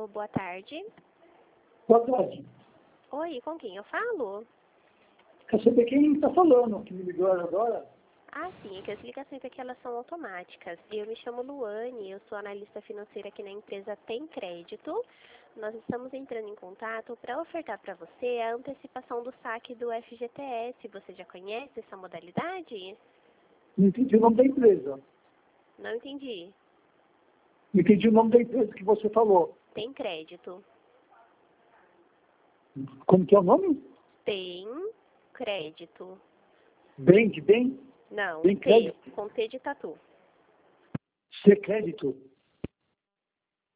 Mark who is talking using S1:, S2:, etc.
S1: Alô, boa tarde.
S2: Boa tarde.
S1: Oi, com quem eu falo?
S2: Quer saber quem está falando, que me ligou agora?
S1: Ah, sim, é que as ligações aqui elas são automáticas. Eu me chamo Luane, eu sou analista financeira aqui na empresa Tem Crédito. Nós estamos entrando em contato para ofertar para você a antecipação do saque do FGTS. Você já conhece essa modalidade?
S2: Não entendi o nome da empresa.
S1: Não entendi.
S2: Não entendi o nome da empresa que você falou.
S1: Tem Crédito.
S2: Como que é o nome?
S1: Tem Crédito.
S2: Bem, de bem?
S1: Não,
S2: Tem
S1: T,
S2: crédito?
S1: com T de tatu.
S2: C crédito?